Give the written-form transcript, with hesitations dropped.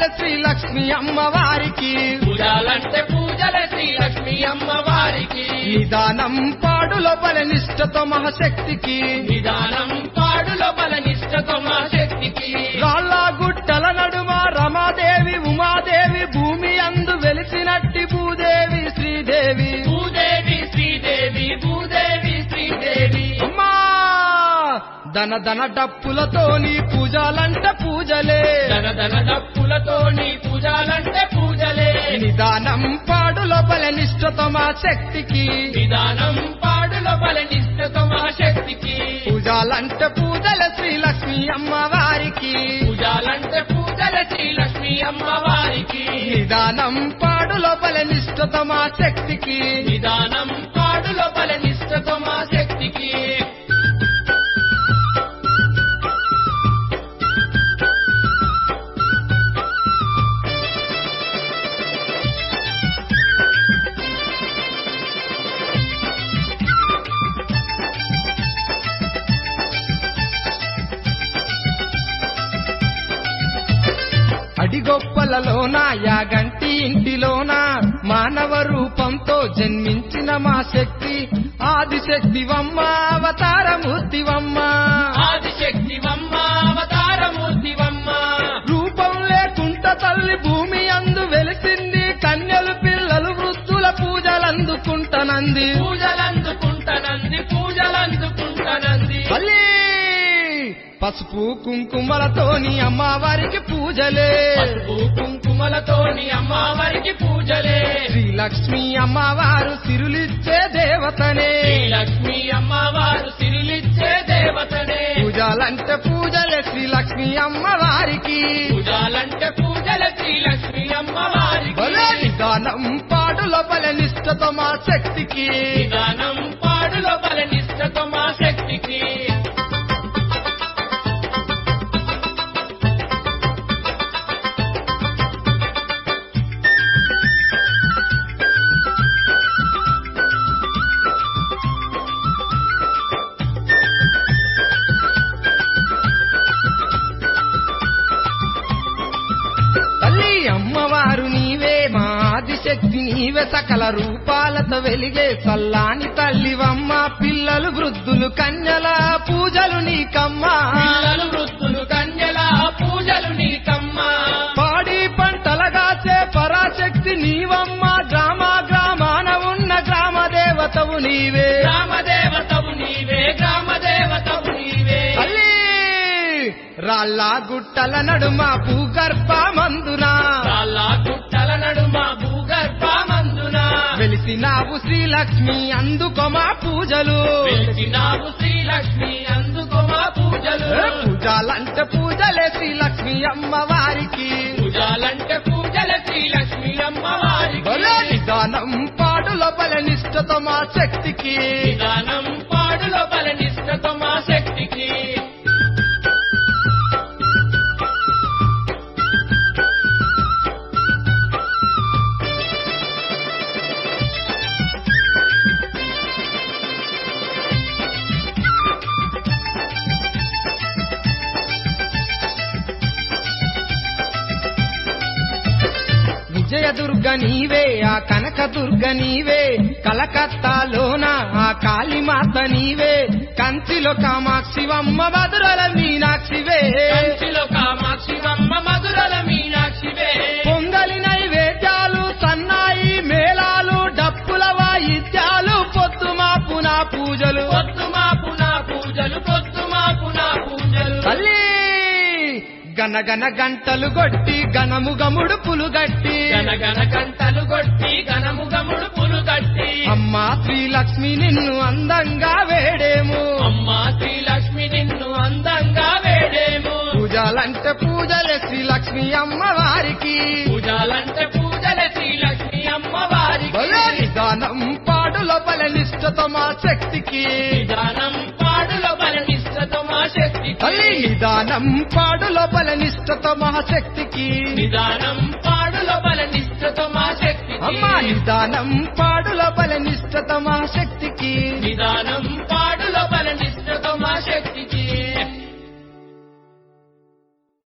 శ్రీ లక్ష్మీ అమ్మవారికి పూజలంటే పూజలే శ్రీ లక్ష్మీ అమ్మవారికి నిదానం పాడులో బలనిష్టతో మహాశక్తికి నిదానం పాడులో బలనిష్టతో మా శక్తికి రాళ్ళ గుట్టల నడుమ రమాదేవి ఉమాదేవి భూమి అందు వెలిసినట్టి భూదేవి శ్రీదేవి భూదేవి శ్రీదేవి భూదేవి శ్రీదేవి అమ్మా ధన ధన డప్పులతోని పూజలంటే పూజలే ధన డప్పులతోని పూజలంటే పూజలే నిదానం పాడులో బలనిష్టతో మా శక్తికి నిదానం పాడులో బలనిష్టతో మా శక్తికి పూజలంటే పూజల శ్రీ లక్ష్మీ అమ్మవారికి పూజలంటే పూజలే శ్రీ లక్ష్మీ అమ్మవారికి నిదానం పాడులో బలనిష్టతో మా శక్తికి నిదానం పాడులో బలనిష్టతో మా శక్తికి అడిగొప్పలలోన యాగంటి ఇంటిలోన మానవ రూపంతో జన్మించిన మా శక్తి ఆదిశక్తివమ్మ అవతారమూర్తివమ్మ ఆదిశక్తివమ్మ అవతారమూర్తివమ్మ రూపం లేకుంట తల్లి భూమి అందు వెలిసింది కన్యలు పిల్లలు వృద్ధుల పూజలందుకుంటనంది పూజలందుకుంటనంది మళ్ళీ పసుపు కుంకుమలతోని అమ్మవారికి పూజలే పసుపు కుంకుమలతోని అమ్మవారికి పూజలే శ్రీ లక్ష్మీ అమ్మవారు సిరులిచ్చే దేవతనే శ్రీ లక్ష్మీ అమ్మవారు సిరులిచ్చే దేవతనే పూజలంటే పూజలే శ్రీ లక్ష్మీ అమ్మవారికి పూజలంటే పూజలే శ్రీ లక్ష్మీ అమ్మవారికి బలే నిదానం పాడులో బలనిష్టతో మా శక్తికి నిదానం పాడులో బలనిష్టతో మా శక్తికి తల్లి అమ్మవారు నీవే మా ఆదిశక్తి నీవే సకల రూపాలతో వెలిగే చల్లాని తల్లివమ్మ పిల్లలు వృద్ధులు కన్యల పూజలు నీకమ్మా పిల్లలు వృద్ధులు కన్యల పూజలు నీకమ్మా పాడి పంటలగాచే పరాశక్తి నీవమ్మ గ్రామ గ్రామాన ఉన్న గ్రామ దేవతవు నీవే గ్రామదేవతవు నీవే గ్రామదేవతవు నీవే తల్లి రాళ్ళ గుట్టల నడుమ భూగర్భమందున రాళ్ళ గుట్టల నడుమ భూగర్భమందున వెలిసినావు శ్రీలక్ష్మి అందుకో మా పూజలు వెలిసినావు శ్రీలక్ష్మి అందుకో మా పూజలు పూజలంటే పూజలే శ్రీలక్ష్మి అమ్మవారికి పూజలంటే పూజలే శ్రీలక్ష్మి అమ్మవారికి బలే నిదానం పాడులో బలనిష్టతో మా శక్తికి నిదానం పాడులో బలనిష్టతో మా శక్తికి విజయదుర్గ నీవే ఆ కనకదుర్గ నీవే కలకత్తాలోన ఆ కాళీమాత నీవే కంచిలో కామాక్షివమ్మ మధురల మీనాక్షివే కంచిలో కామాక్షివమ్మ మధురల మీనాక్షివే పొంగలి నైవేద్యాలు సన్నాయి మేళాలు డప్పుల వాయిద్యాలు పొద్దుమాపు నా పూజలు పొద్దుమాపు నా పూజలు పొద్దుమాపు నా పూజలు తల్లి గనగన గంటలు కొట్టి గణముగ ముడుపులు గట్టి గనగన గంటలు కొట్టి గణముగ ముడుపులు గట్టి అమ్మా శ్రీలక్ష్మి నిన్ను అందంగా వేడేము అమ్మా శ్రీలక్ష్మి నిన్ను అందంగా వేడేము పూజలంటే పూజలే శ్రీలక్ష్మి అమ్మవారికి పూజలంటే పూజలే శ్రీలక్ష్మి అమ్మవారికి బలే నిదానం పాడులో బలనిష్టతో మా శక్తికి నిదానం పాడులో బలనిష్టతో మా శక్తికి తల్లి నిదానం పాడులో బలనిష్టతో మహాశక్తికి నిదానం పాడులో బలనిష్టతో మా శక్తికి అమ్మా నిదానం పాడులో బలనిష్టతో మహాశక్తికి నిదానం